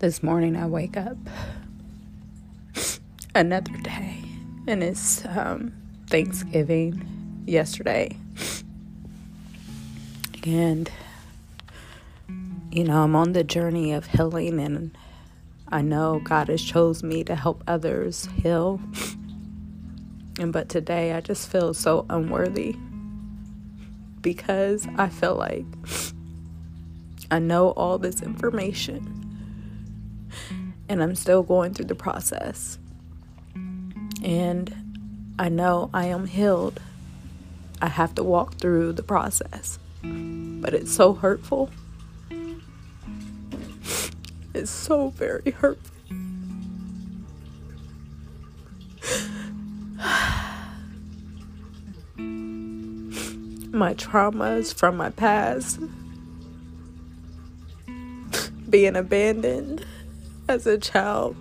This morning I wake up another day, and it's Thanksgiving yesterday. And, I'm on the journey of healing, and I know God has chosen me to help others heal. But today I just feel so unworthy because I feel like I know all this information and I'm still going through the process. And I know I am healed. I have to walk through the process. But it's so hurtful. It's so very hurtful. My traumas from my past, being abandoned as a child,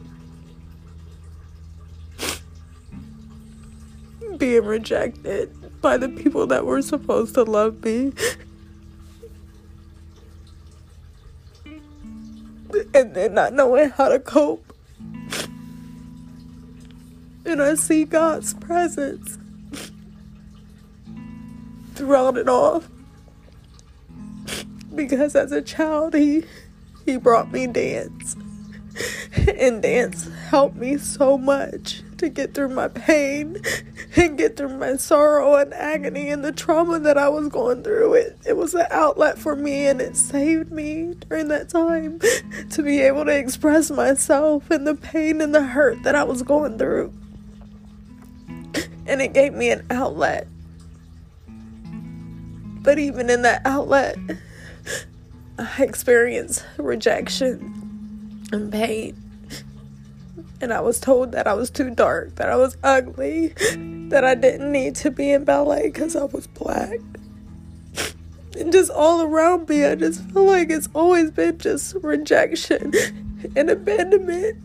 being rejected by the people that were supposed to love me, and then not knowing how to cope. And I see God's presence throughout it all, because as a child he brought me dance, and dance helped me so much to get through my pain and get through my sorrow and agony and the trauma that I was going through. It was an outlet for me, and it saved me during that time to be able to express myself and the pain and the hurt that I was going through. And it gave me an outlet. But even in that outlet, I experienced rejection and pain. And I was told that I was too dark, that I was ugly, that I didn't need to be in ballet because I was black. And just all around me, I just feel like it's always been just rejection and abandonment.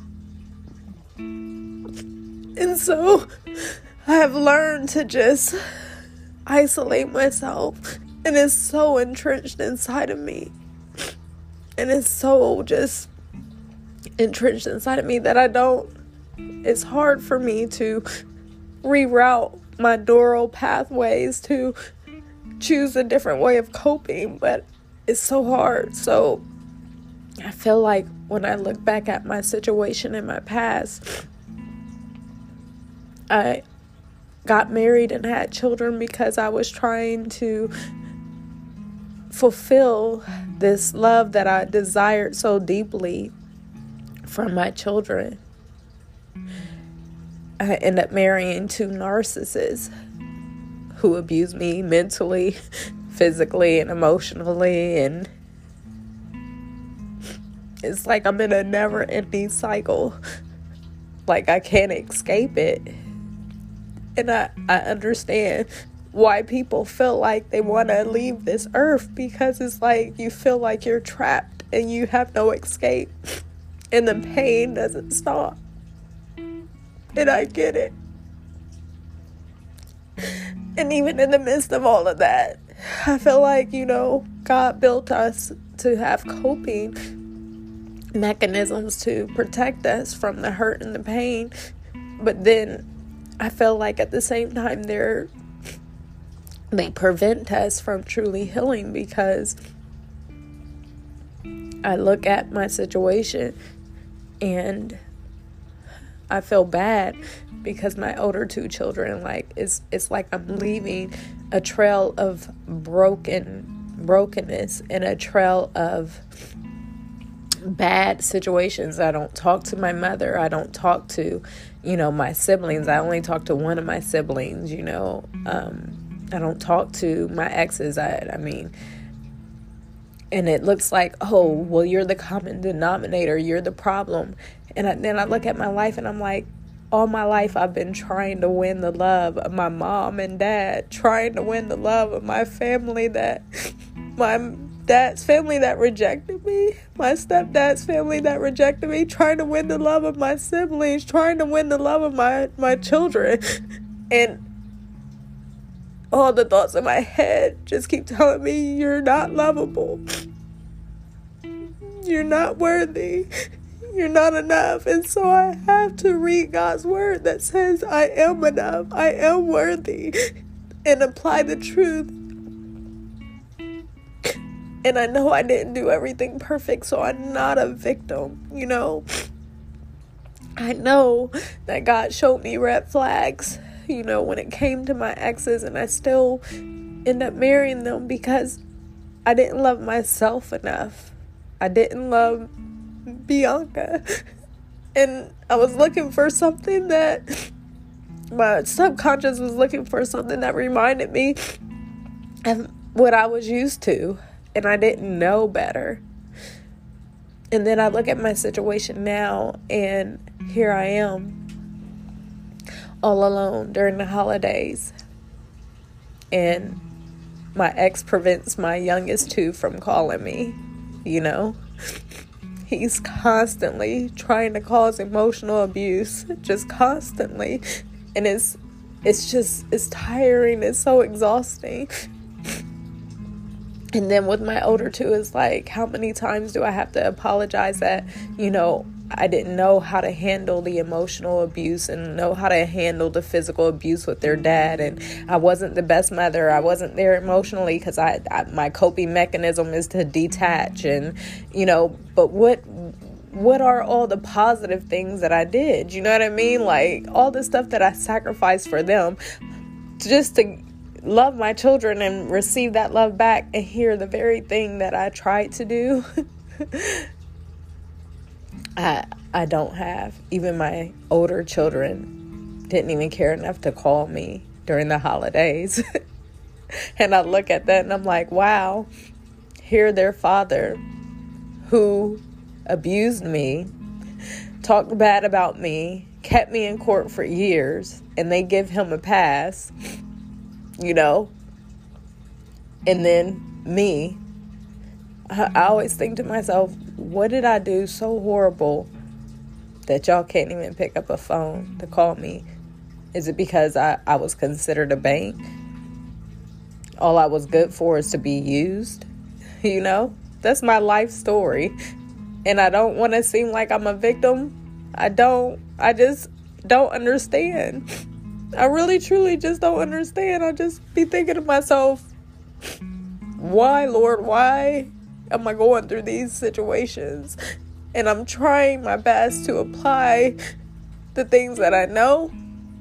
And so I have learned to just isolate myself. And it's so entrenched inside of me. And it's so just entrenched inside of me that it's hard for me to reroute my neural pathways to choose a different way of coping, but it's so hard. So I feel like when I look back at my situation in my past, I got married and had children because I was trying to fulfill this love that I desired so deeply from my children. I ended up marrying two narcissists who abused me mentally, physically, and emotionally, and it's like I'm in a never-ending cycle. Like I can't escape it. And I understand why people feel like they want to leave this earth, because it's like you feel like you're trapped and you have no escape, and the pain doesn't stop. And I get it. And even in the midst of all of that, I feel like, God built us to have coping mechanisms to protect us from the hurt and the pain. But then I feel like at the same time they prevent us from truly healing, because I look at my situation and I feel bad because my older two children, it's like I'm leaving a trail of brokenness and a trail of bad situations. I don't talk to my mother. I don't talk to, my siblings. I only talk to one of my siblings, I don't talk to my exes. And it looks like, oh, well, you're the common denominator. You're the problem. And then I look at my life and I'm like, all my life I've been trying to win the love of my mom and dad, trying to win the love of my family, my dad's family that rejected me, my stepdad's family that rejected me, trying to win the love of my siblings, trying to win the love of my children. And all the thoughts in my head just keep telling me, you're not lovable. You're not worthy. You're not enough. And so I have to read God's word that says I am enough. I am worthy. And apply the truth. And I know I didn't do everything perfect, so I'm not a victim, I know that God showed me red flags, when it came to my exes, and I still end up marrying them because I didn't love myself enough. I didn't love Bianca. And I was looking for something that my subconscious was looking for, something that reminded me of what I was used to. And I didn't know better. And then I look at my situation now, and here I am, all alone during the holidays. And my ex prevents my youngest two from calling me, He's constantly trying to cause emotional abuse, just constantly. And it's tiring. It's so exhausting. And then with my older two, it's like, how many times do I have to apologize that, I didn't know how to handle the emotional abuse and know how to handle the physical abuse with their dad. And I wasn't the best mother. I wasn't there emotionally because my coping mechanism is to detach. And, but what are all the positive things that I did? You know what I mean? Like all the stuff that I sacrificed for them just to love my children and receive that love back, and hear the very thing that I tried to do, I don't have. Even my older children didn't even care enough to call me during the holidays. And I look at that and I'm like, wow, here their father, who abused me, talked bad about me, kept me in court for years, and they give him a pass, and then me, I always think to myself, what did I do so horrible that y'all can't even pick up a phone to call me? Is it because I was considered a bank? All I was good for is to be used? That's my life story. And I don't want to seem like I'm a victim. I just don't understand. I really, truly just don't understand. I just be thinking to myself, why, Lord, why am I going through these situations? And I'm trying my best to apply the things that I know.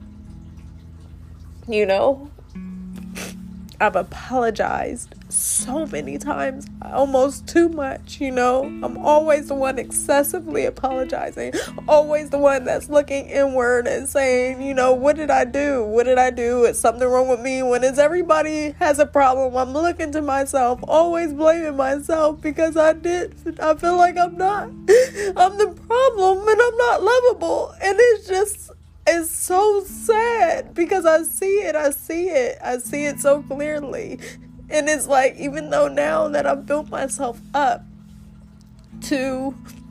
I've apologized so many times, almost too much, I'm always the one excessively apologizing, always the one that's looking inward and saying, what did I do? What did I do? Is something wrong with me? When everybody has a problem, I'm looking to myself, always blaming myself because I feel like I'm the problem and I'm not lovable. And it's so sad because I see it so clearly. And it's like, even though now that I've built myself up to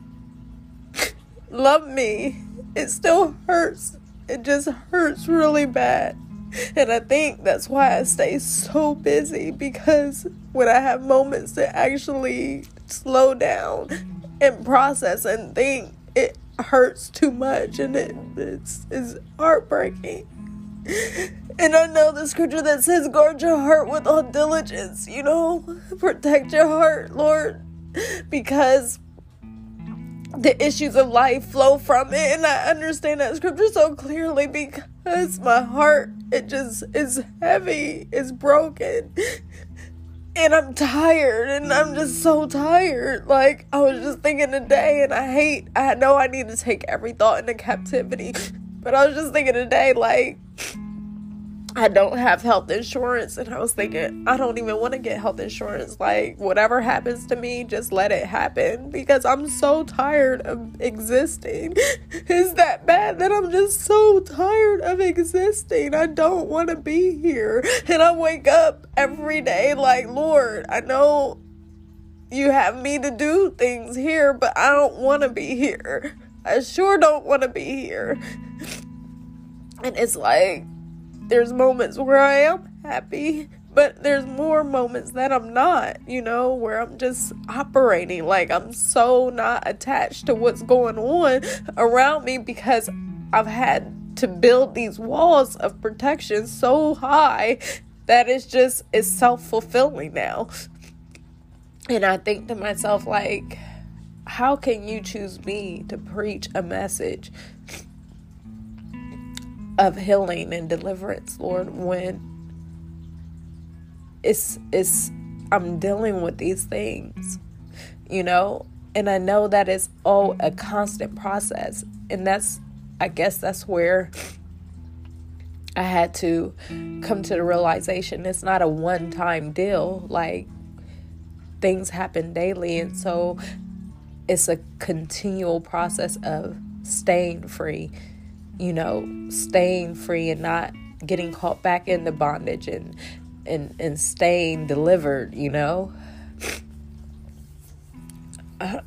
love me, it still hurts. It just hurts really bad. And I think that's why I stay so busy, because when I have moments to actually slow down and process and think, it hurts too much, and it's heartbreaking. And I know the scripture that says, guard your heart with all diligence, protect your heart, Lord, because the issues of life flow from it. And I understand that scripture so clearly because my heart, it just is heavy, it's broken. And I'm tired, and I'm just so tired. Like, I was just thinking today, and I know I need to take every thought into captivity, but I was just thinking today, like, I don't have health insurance, and I was thinking, I don't even want to get health insurance. Like, whatever happens to me, just let it happen, because I'm so tired of existing. It's that bad that I'm just so tired of existing. I don't want to be here. And I wake up every day like, Lord, I know you have me to do things here, but I don't want to be here. I sure don't want to be here. And it's like, there's moments where I am happy, But there's more moments that I'm not, where I'm just operating like I'm so not attached to what's going on around me, because I've had to build these walls of protection so high that it's self-fulfilling now. And I think to myself, like, how can you choose me to preach a message of healing and deliverance, Lord, when I'm dealing with these things, and I know that it's all a constant process. And I guess that's where I had to come to the realization it's not a one-time deal. Like, things happen daily. And so it's a continual process of staying free, staying free and not getting caught back into bondage, and staying delivered, and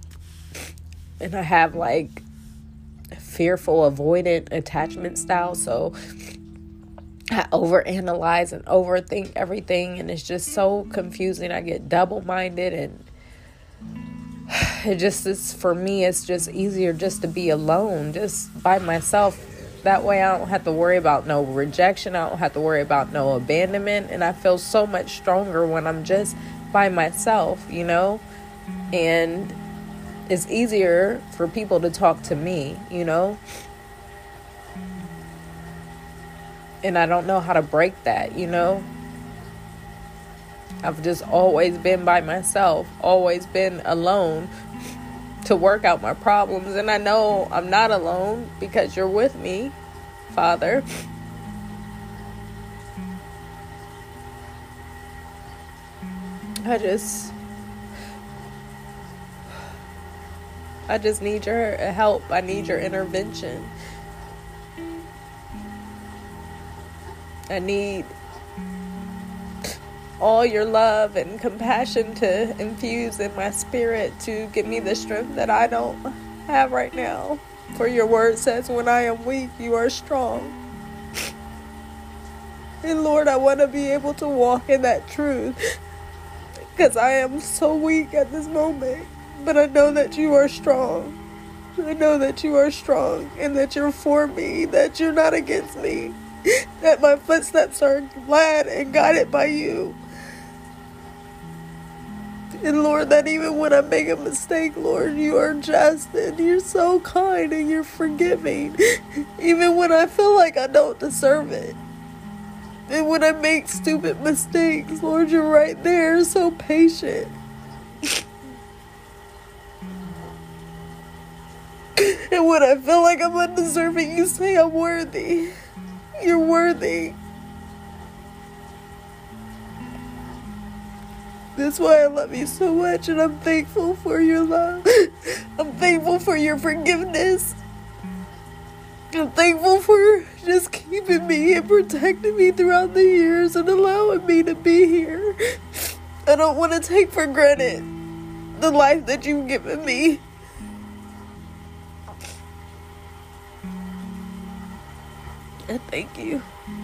I have like fearful avoidant attachment style, so I overanalyze and overthink everything, and it's just so confusing. I get double-minded, and it just is, for me, it's just easier just to be alone, just by myself. That way I don't have to worry about no rejection. I don't have to worry about no abandonment. And I feel so much stronger when I'm just by myself, and it's easier for people to talk to me, and I don't know how to break that, I've just always been by myself, always been alone to work out my problems. And I know I'm not alone because you're with me, Father. I just need your help. I need your intervention. I need all your love and compassion to infuse in my spirit to give me the strength that I don't have right now. For your word says, when I am weak, you are strong. And Lord, I want to be able to walk in that truth, because I am so weak at this moment. But I know that you are strong. I know that you are strong, and that you're for me, that you're not against me, that my footsteps are led and guided by you. And Lord, that even when I make a mistake, Lord, you are just, and you're so kind, and you're forgiving, even when I feel like I don't deserve it. And when I make stupid mistakes, Lord, you're right there, so patient. And when I feel like I'm undeserving, you say I'm worthy. You're worthy. That's why I love you so much, and I'm thankful for your love. I'm thankful for your forgiveness. I'm thankful for just keeping me and protecting me throughout the years and allowing me to be here. I don't want to take for granted the life that you've given me. I thank you.